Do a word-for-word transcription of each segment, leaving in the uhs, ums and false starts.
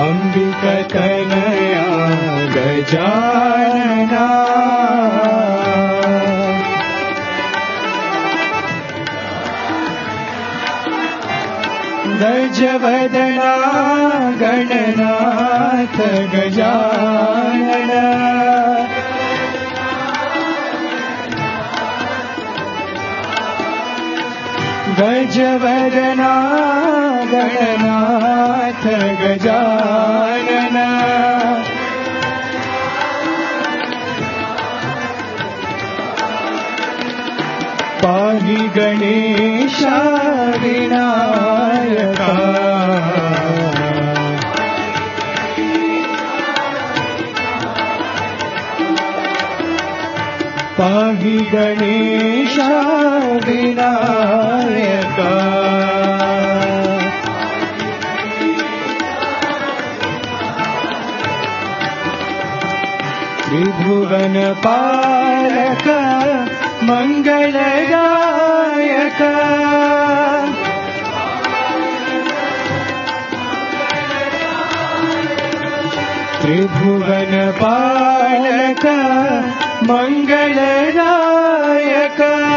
अंबिकतनया गजानना गजवदना गणनाथ गजानना गजवदना गणनाथ गजानना पाहि गणेशा विनायका पाहि गणेशा विनायका त्रिभुवन पालक मंगलदायक त्रिभुवन पालक मंगलदायक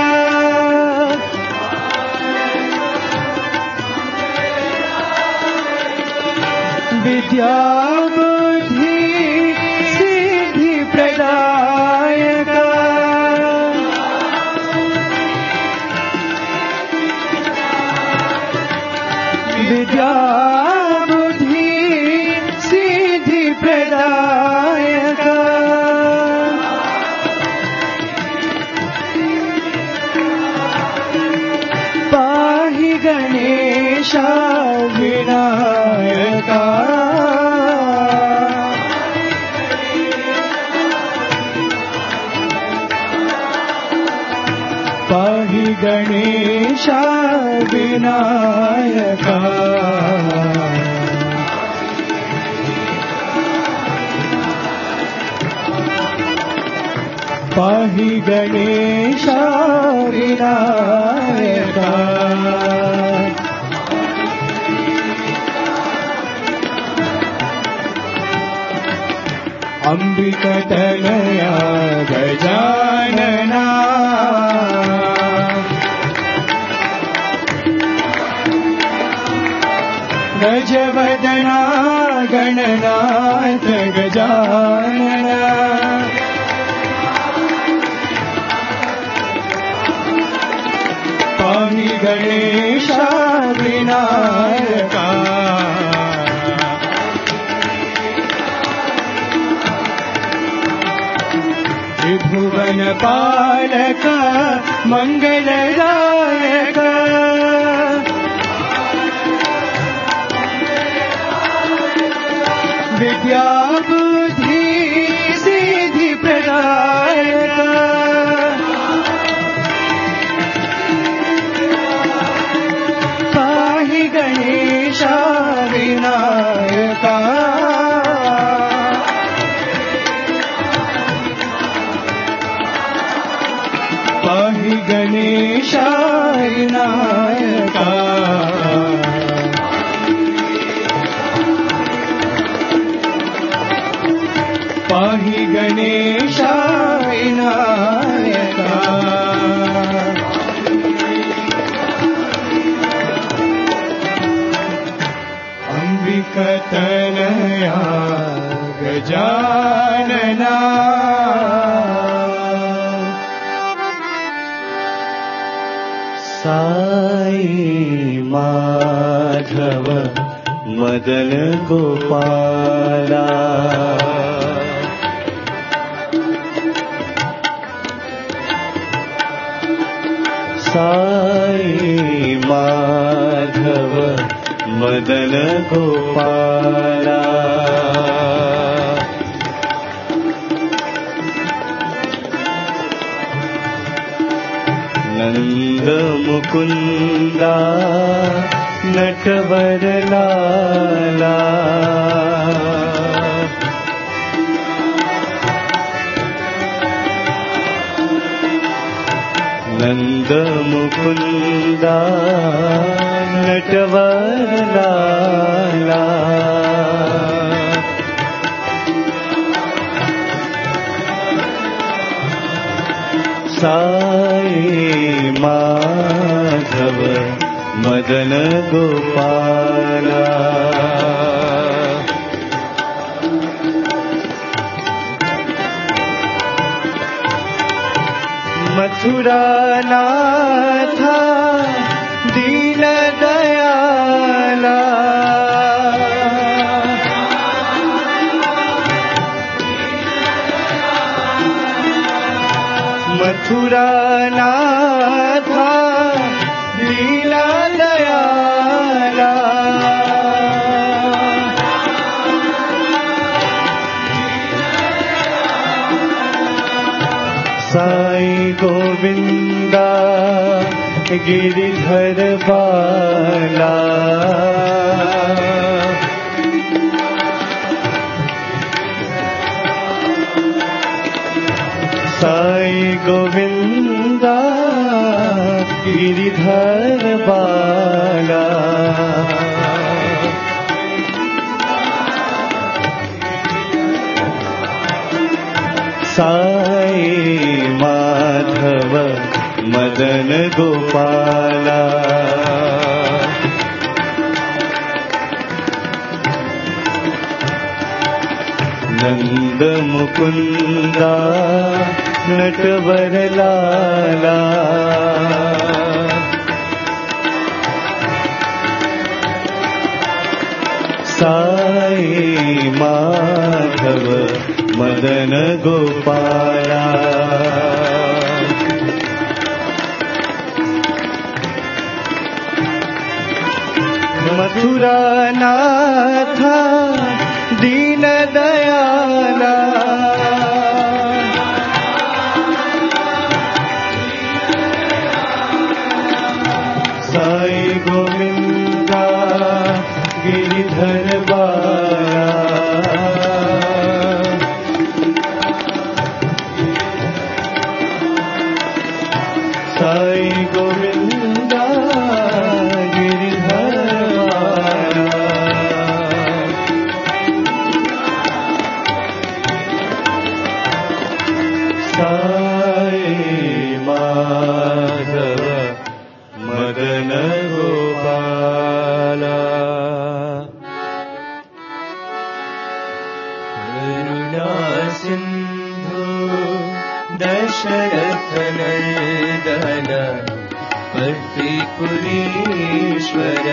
विद्या बुद्धि सिद्धि प्रदायक विद्या बुद्धि सिद्धि प्रदायक पाहि गणेशा विनायका पाहि गणेशा विनायका पाहि गणेशा विनायका अंबिकतनया गजानना गजवदना गणनाथ गजानना पाहि गणेशा विनायका त्रिभुवन पालक मंगलदायक विद्या बुद्धि सिद्धि प्रदायक पाहि गणेशा विनायका पाहि गणेशा विनायका पाहि गणेशा विनायका अंबिकतनया गजानना साई माधव मदन गोपाला साई माधव मदन गोपाला नंद मुकुंदा नटवर लाला नंद मुकुंदा नटवर लाला माधव मदन गोपाला मथुरा नाथा दीन दयाला मथुरा नाथा दीन दयाला साई गोविंदा गिरिधर बाला साई गोविंदा गिरिधर बाला साई माधव मदन गोपाला नंद मुकुंदा नटवर लाला साई माधव मदन गोपाला मथुरा नाथा दीन दयाला साई गोविंदा गिरिधर बाला साई गोविंदा गिरिधर साई माधव मदन गोपाला करुणा सिंधु दशरथ नंदन पतिपुरीश्वर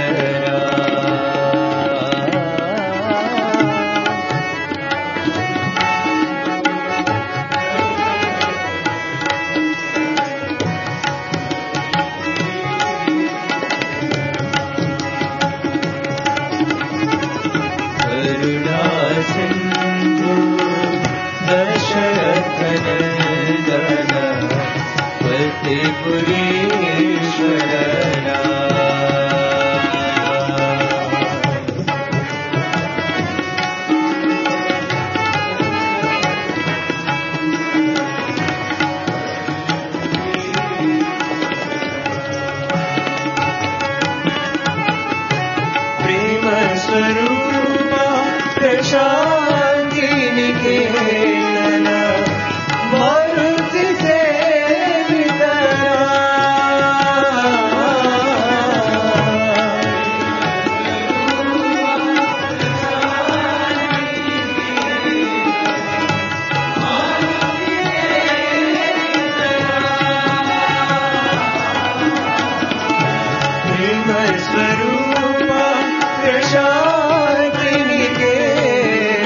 प्रेम स्वरूप प्रशांति निकेतन मारुति सेविता प्रेम स्वरूप प्रशांति निकेतन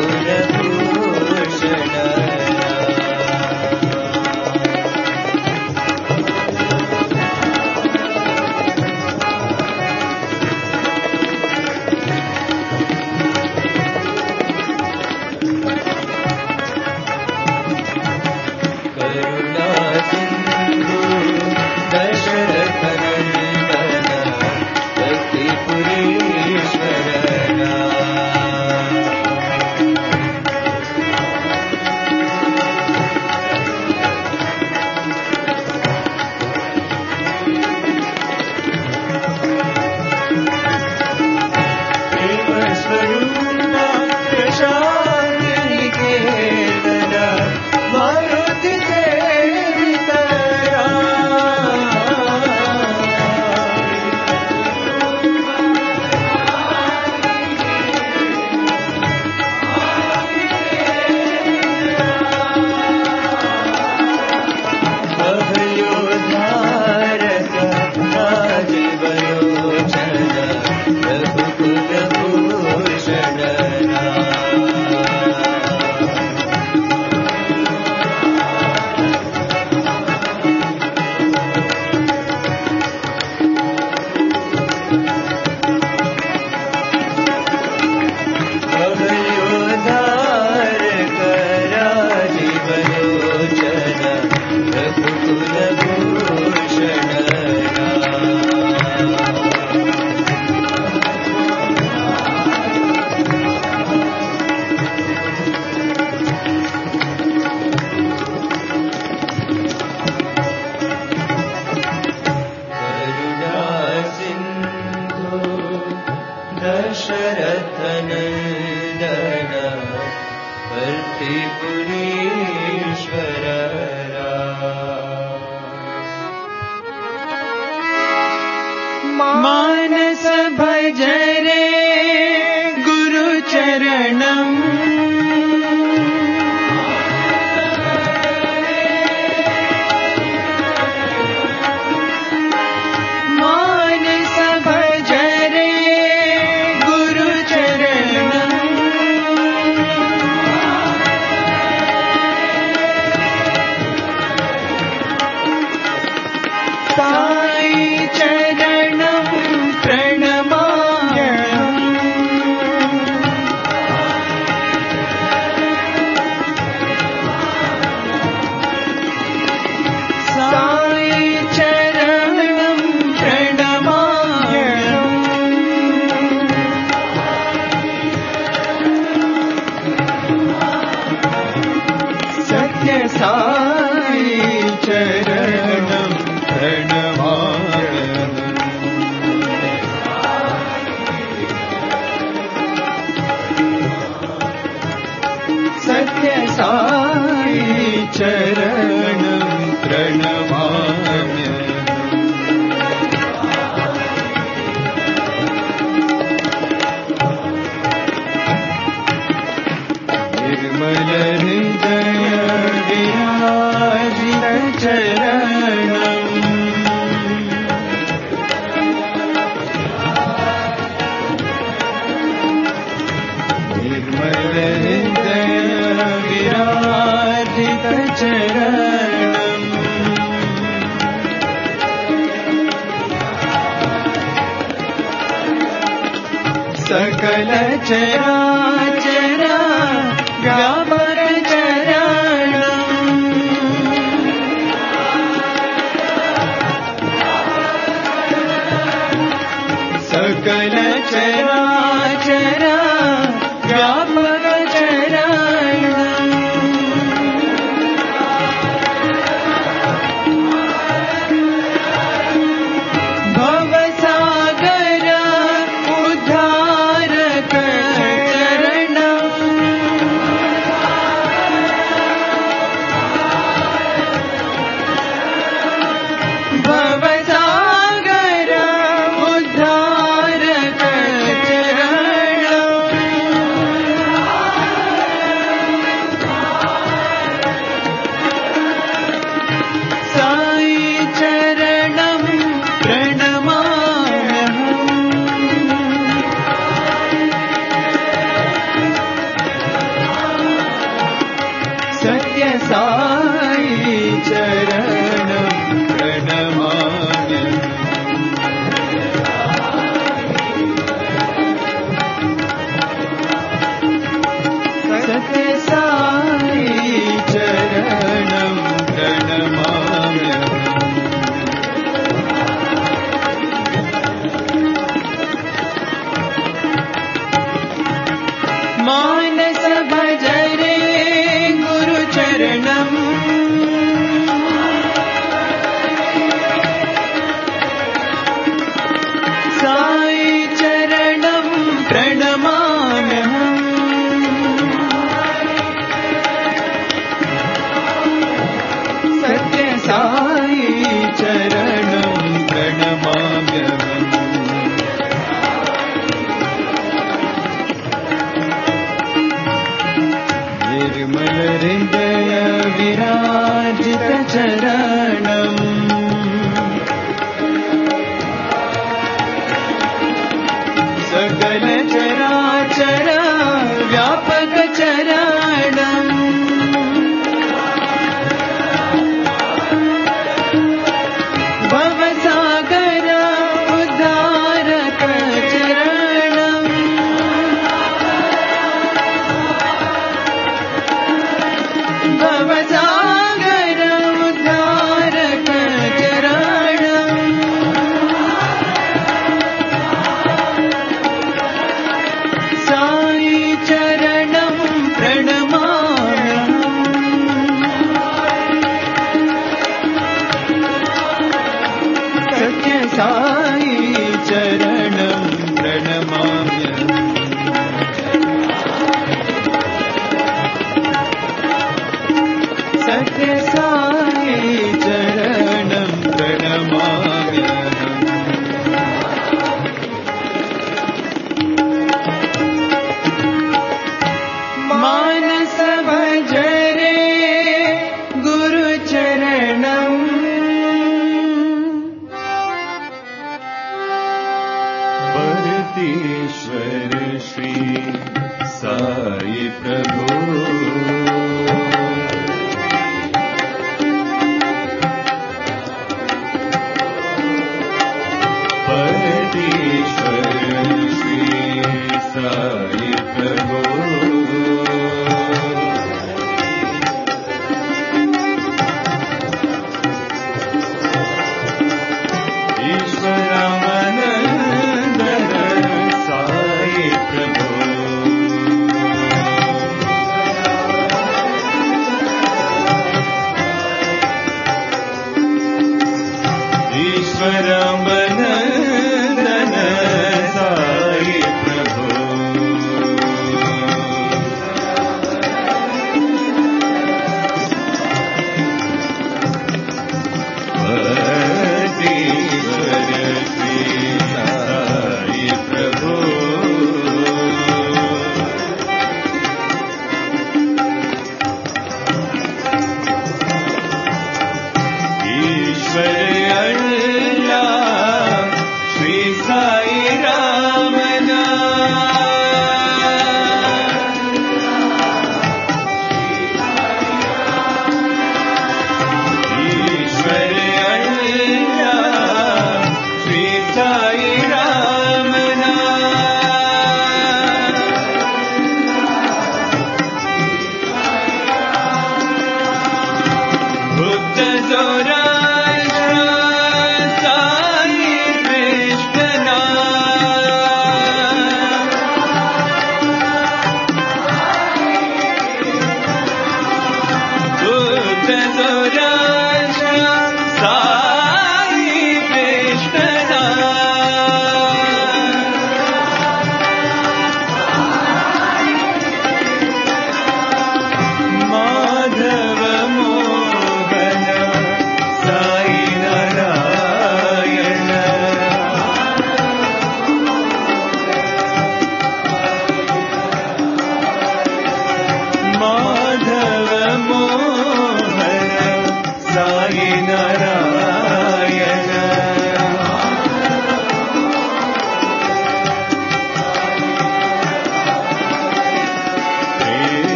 कुलभूषण मानस भजरे गुरु चरणम् मानस भजरे गुरु चरणम् साई चरणं प्रणमाम्यहम् साई चरणं प्रणमाम्यहम् सत्य साई चरणं प्रणमाम्यहम् सत्य साई चरणं प्रणमाम्यहम् निर्मल हृदय विराजित चरणम् निर्मल हृदय विराजित चरणम् सकल चराचर व्यापक चरणम् सकल चराचर व्यापक चरणम् भवसागर उद्धारक चरणम् सत्य साई चरणं प्रणमाम्यहम् सत्य साई चरणं प्रणमाम्यहम् मानस भजरे गुरुचरणम् साई चरणं प्रणमाम्यहम् सत्य साई चरणं प्रणमाम्यहम् निर्मल हृदय विराजित चरणम् सकल चराचर व्यापक चरणम् भवसागर उद्धारक चरणम् भवसागर उद्धारक चरणम् साई चरणं प्रणमाम्यहम् सत्य साई चरणं प्रणमाम्यहम् सत्य साई चरणं प्रणमाम्यहम् मानस भजरे गुरुचरणम् परतीश्वर श्री साई प्रभु परतीश्वर श्री साई प्रभु ईश्वरानंदन साई प्रभु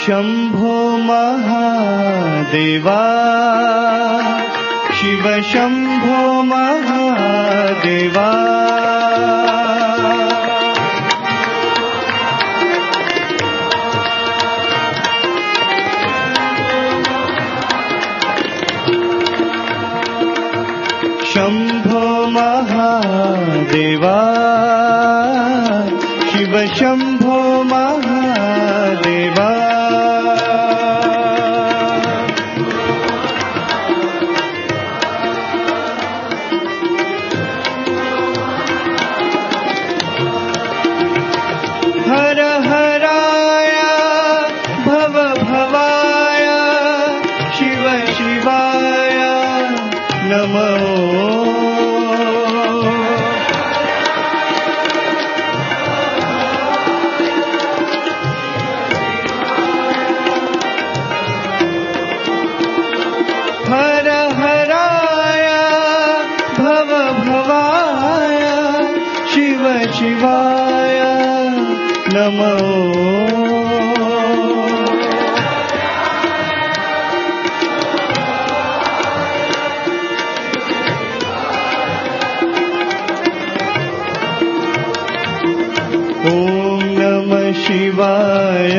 शम्भो महादेवा शिव शम्भो महादेवा शम्भो महादेवा शिव शम्भो महादेवा हर हराय भव भवाय शिव शिवाय नमो हर हराय भव भवाय शिव शिवाय नमो ॐ नमः शिवाय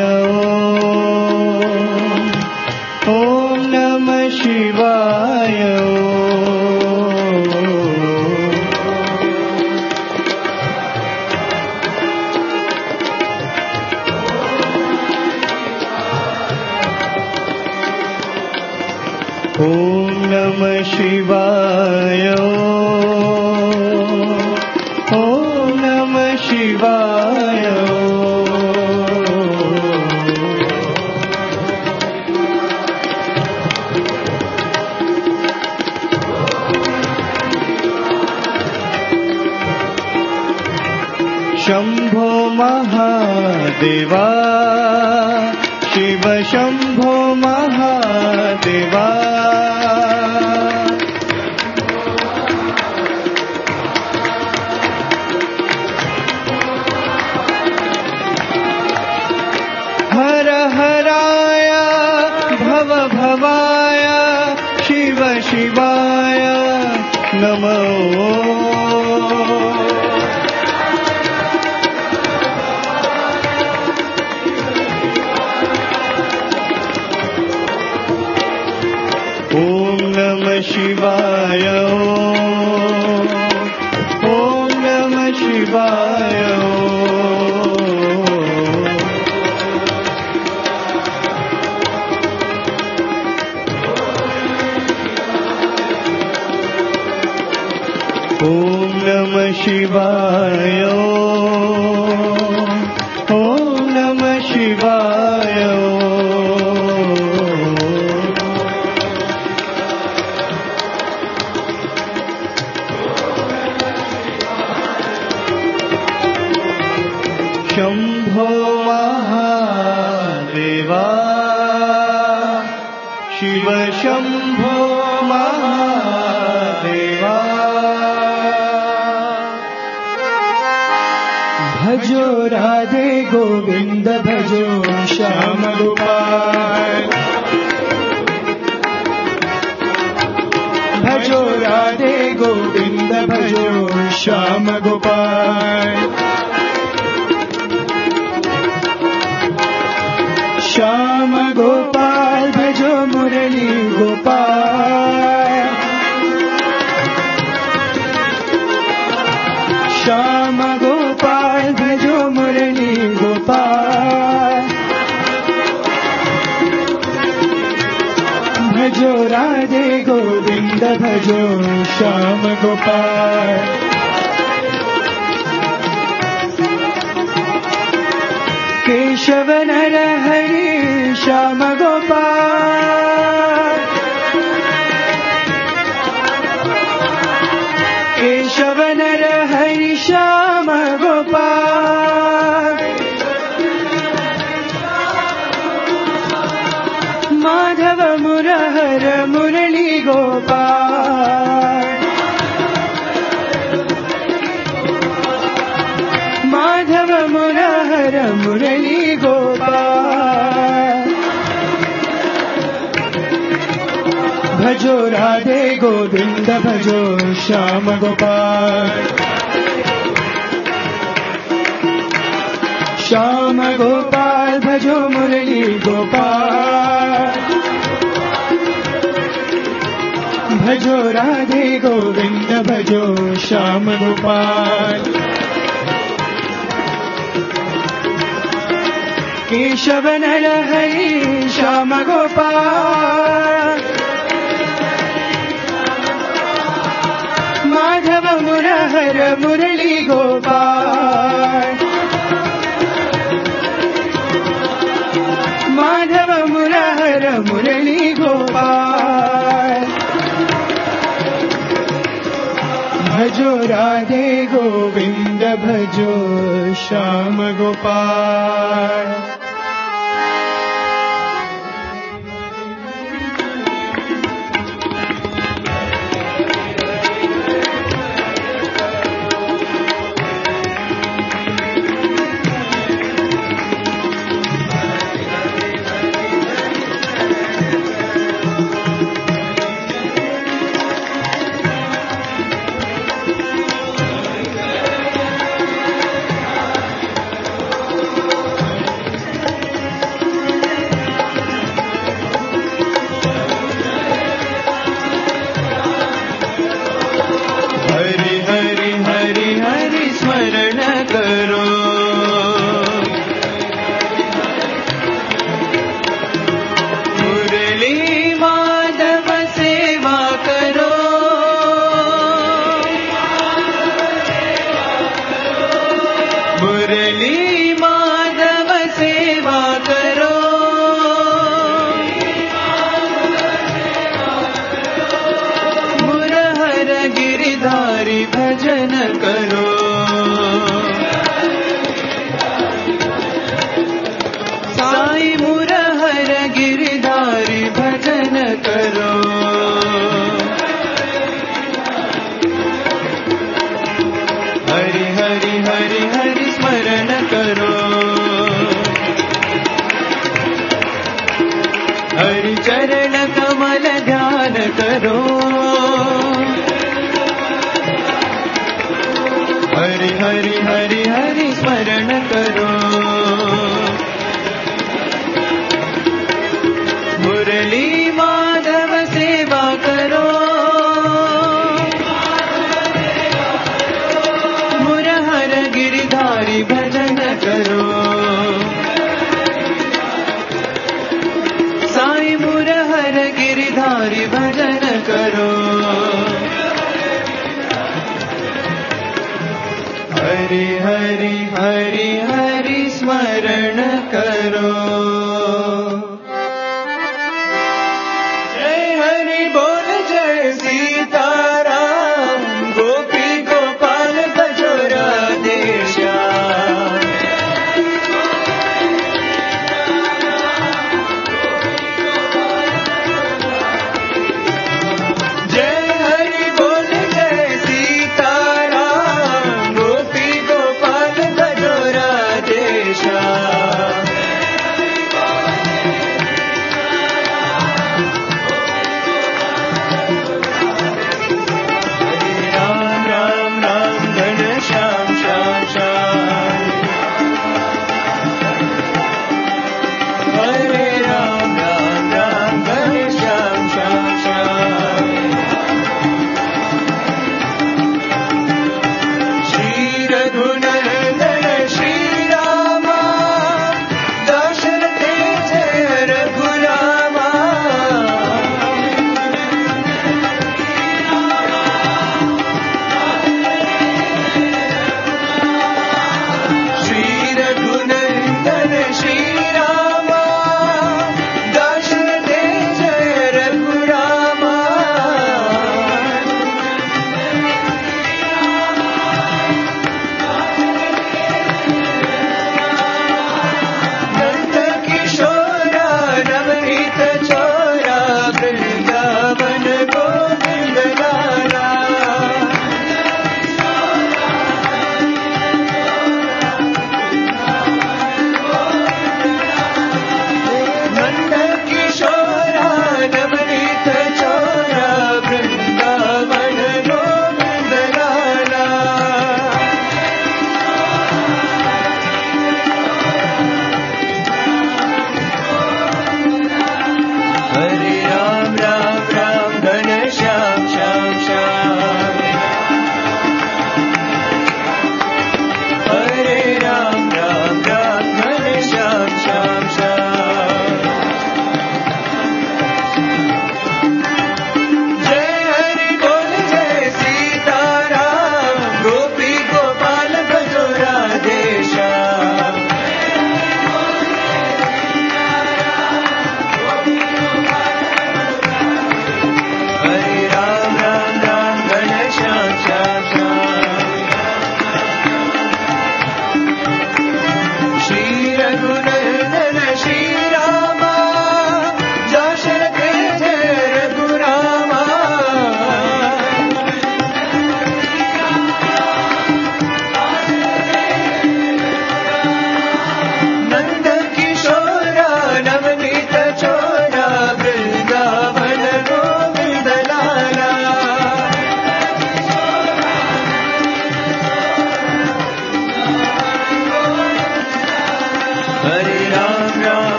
ॐ नमः शिवाय ॐ नमः शिवाय ॐ नमः शिवाय शम्भो महादेवा शिव शम्भो महादेवा हर हराय भव भवाय शिव शिवाय नमो ॐ नमः शिवाय ॐ नमः शिवाय ॐ नमः शिवाय ॐ नमः शिवाय शम्भो महादेवा शिव शम्भो महादेवा भजो राधे गोविंद भजो श्याम गोपाल भजो राधे गोविंद भजो श्याम गोपाल श्याम गोपाल भजो मुरली गोपाल श्याम गोपाल भजो मुरली गोपाल भजो राधे गोविंद भजो श्याम गोपाल केशव नर हरि श्याम गोपाल केशव नर हरि श्याम गोपाल माधव मुरहर मुरली गोपाल माधव मुरहर मुरली गोपाल भजो राधे गोविंद भजो श्याम गोपाल श्याम गोपाल भजो मुरली गोपाल भजो राधे गोविंद भजो श्याम गोपाल केशव नरहरि श्याम गोपाल माधव मुरहर मुरली गोपाल माधव मुरहर मुरली गोपाल भजो राधे गोविंद भजो श्याम गोपाल हरि हरि हरि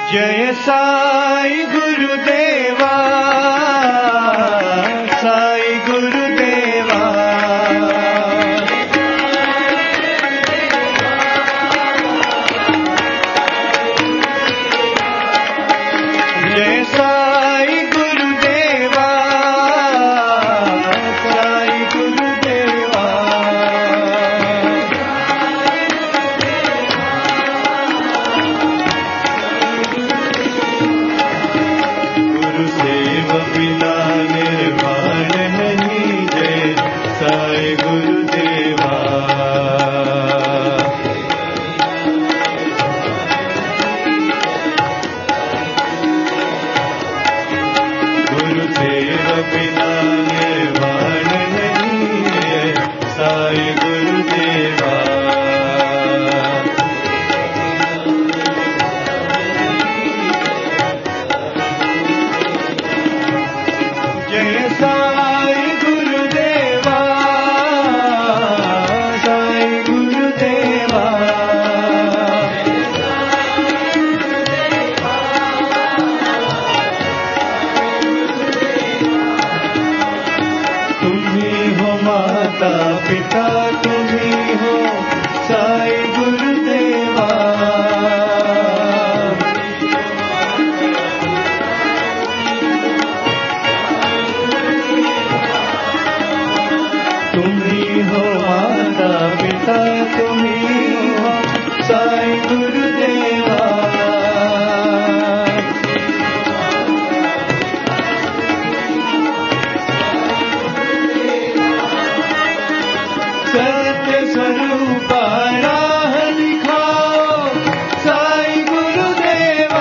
जय साई गुरुदेवा साई गुरुदेवा जय साई गुरुदेवा साई गुरुदेवा गुरु सेव बिना निर्वाण नहीं जय साई गुरुदेवा गुरु सेव बिना निर्वाण नहीं जय साई गुरुदेवा जय साई गुरुदेवा साई गुरुदेवा तुम्ही हो माता पिता तुम्ही हो साई गुरुदेवा तुम्ही हो माता पिता तुम्ही हो साई गुरुदेवा सत्य स्वरूप राह दिखाओ साई गुरुदेवा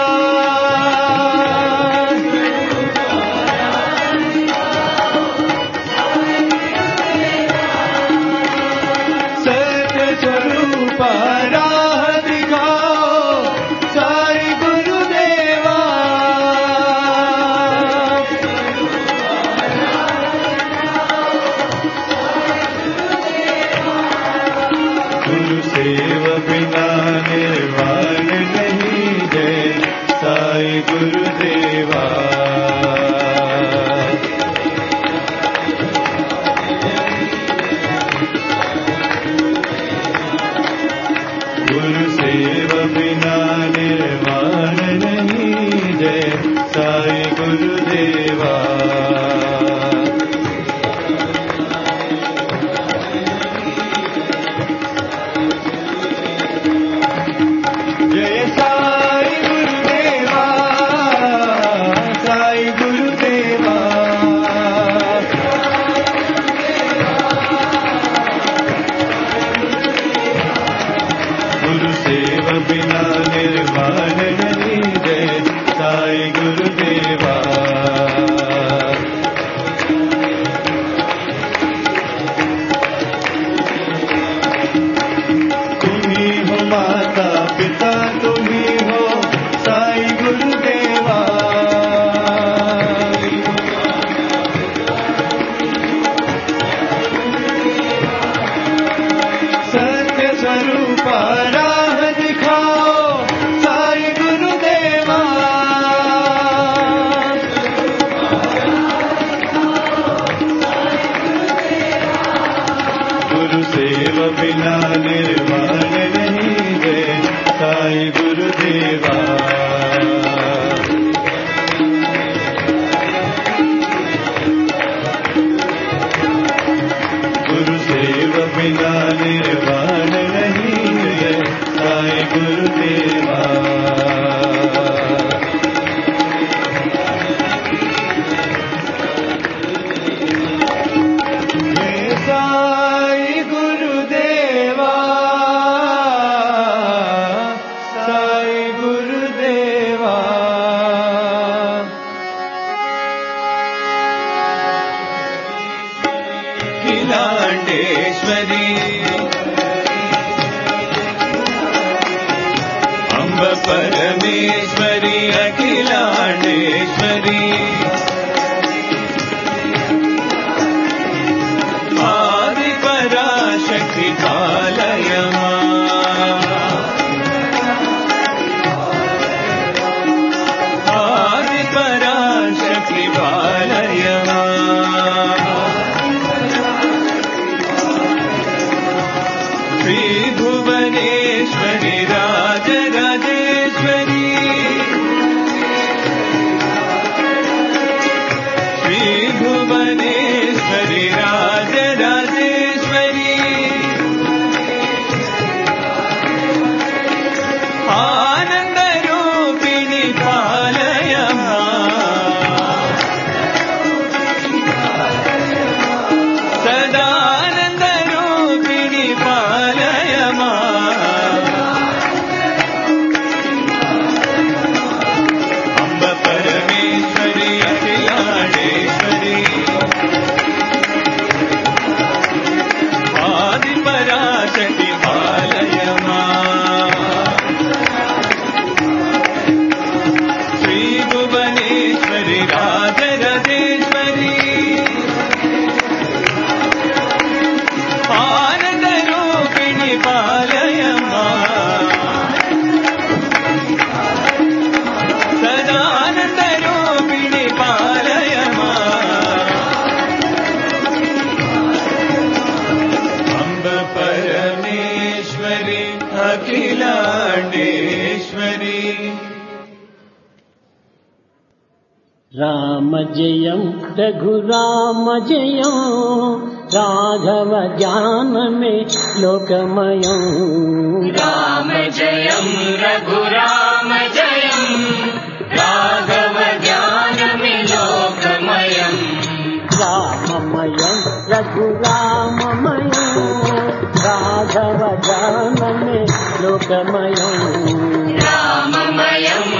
सत्य स्वरूप राह दिखाओ साई गुरुदेवा गुरु सेव बिना निर्वाण नहीं जय साई गुरुदेवा गुरु सेव बिना निर्वाण नहीं जय साई गुरुदेवा जय साई गुरुदेवा साई गुरुदेवा गुरु सेव बिना निर्वाण नहीं जय साई गुरुदेवा तुम्ही हो माता पिता तुम्ही हो साई गुरुदेवा सत्य स्वरूप राह दिखाओ साई गुरुदेवा गुरु सेव बिना निर्वाण नहीं जय साई गुरुदेवा गुरु सेव बिना निर्वाण नहीं जय साई गुरुदेवा जय साई गुरुदेवा साई गुरुदेवा श्री भुवनेश्वरी राजराजेश्वरी श्री भुवनेश्वरी राजराजेश्वरी आनंद रूपिणी पालय सदानंद रूपिणी पालय अम्ब परमेश्वरी अखिलांडेश्वरी आदि पराशक्ति पालय श्री भुवनेश्वरी राजराजेश्वरी आनंद रूपिणी पालय सदानंद रूपिणी पालय अम्ब परमेश्वरी अखिलांडेश्वरी राम जयं रघुराम जयं राघव ज्ञान में लोकमयं राम जयं रघुराम जयं राघव ज्ञान में लोकमयं राममयं रघुराममयं राघव ज्ञान में लोकमयं राममयं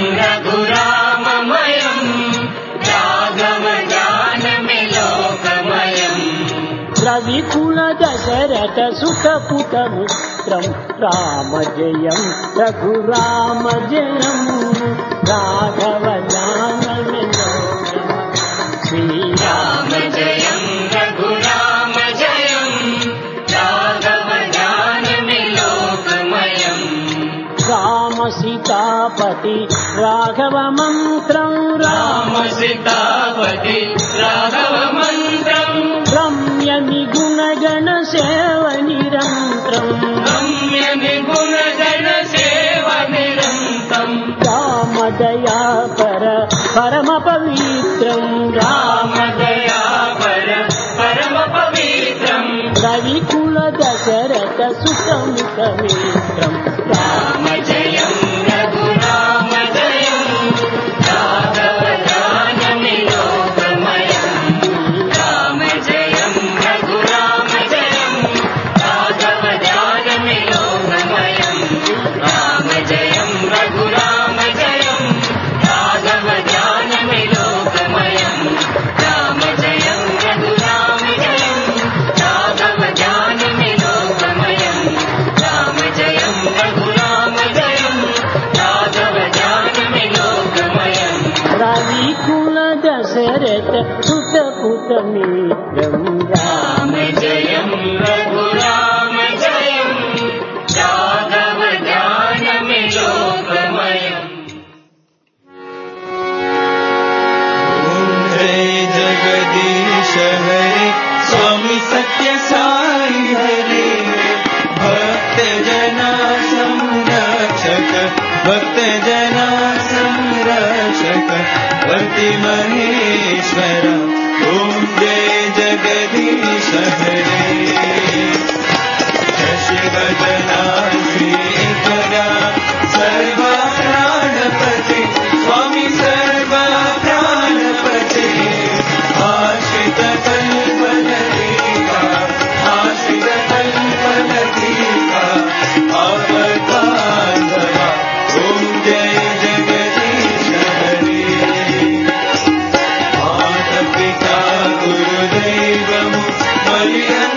रघुराममयं राघव ज्ञान में लोकमयं रविकुल दशरथ सुत पुत मित्रं राम जयं रघुराम जयं राघव ज्ञान में लोकमयं श्री राम जयं रघुराम जयं राघव ज्ञान में लोकमयं राम सीतापति राघव मंत्रं राम सीतापति राघव मंत्रं रम्य निगुण गण सेव निरंतरं रम्य निगुण गण सेव निरंतरं राम दया पर परम पवित्रं राम दया पर परम पवित्रं रविकुल दशरथ सुतमुख मित्रं राम जयं रघुराम जयं राघव ज्ञान में लोकमयं राम जयं रघुराम जयं राघव ज्ञान में लोकमयं राम जयं रघुराम जयं राघव ज्ञान में लोकमयं राम जयं रघुराम जयं राघव ज्ञान में लोकमयं राम जयं रघुराम जयं राघव ज्ञान में लोकमयं रविकुल दशरथ सुत पुत मित्रं राम जयं रघुराम जयं राघव ज्ञान में लोकमयं ओम जय जगदीश हरे स्वामी सत्य साई हरे भक्त जना संरक्षक भक्त जना संरक्षक वर्ति महेश्वर ओम जय जगदीश हरे शशिवदना श्रीकरा सर्वा प्राणपति स्वामी सर्वा प्राणपति आश्रित कल्पलतिका आश्रित कल्पलतिका आपदान्धवा ओम जय जगदीश हरे माता पिता गुरुदेवं मलिया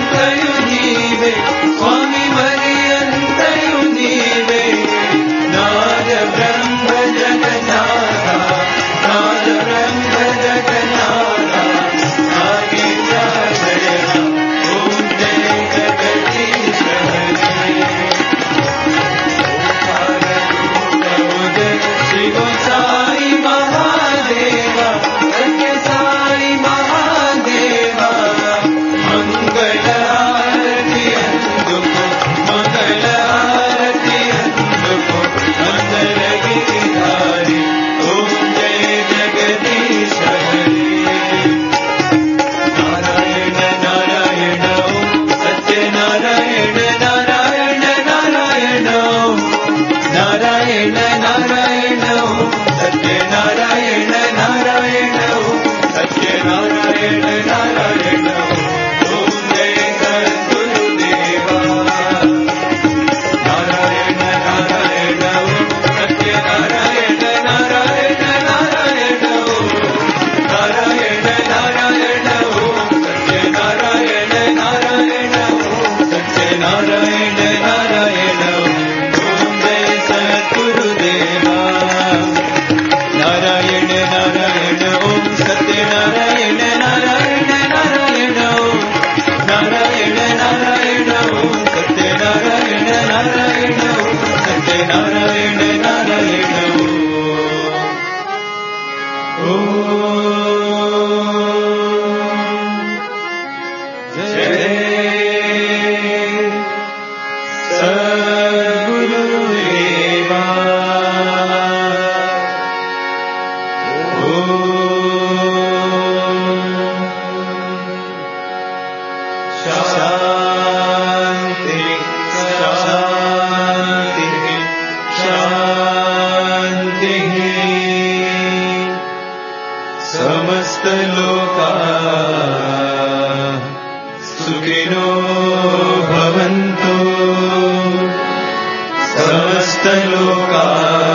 लोका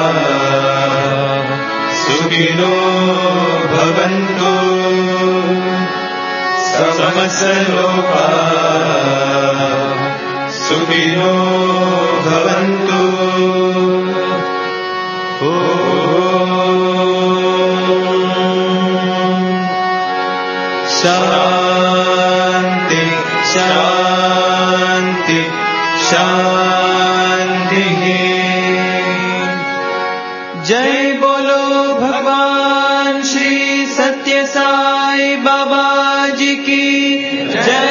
सुखिनो भवन्तु समस्त लोका सुखिनो भवन्तु शान्ति शान्ति शान्तिः जय बोलो भगवान श्री सत्य साई बाबा जी की जय।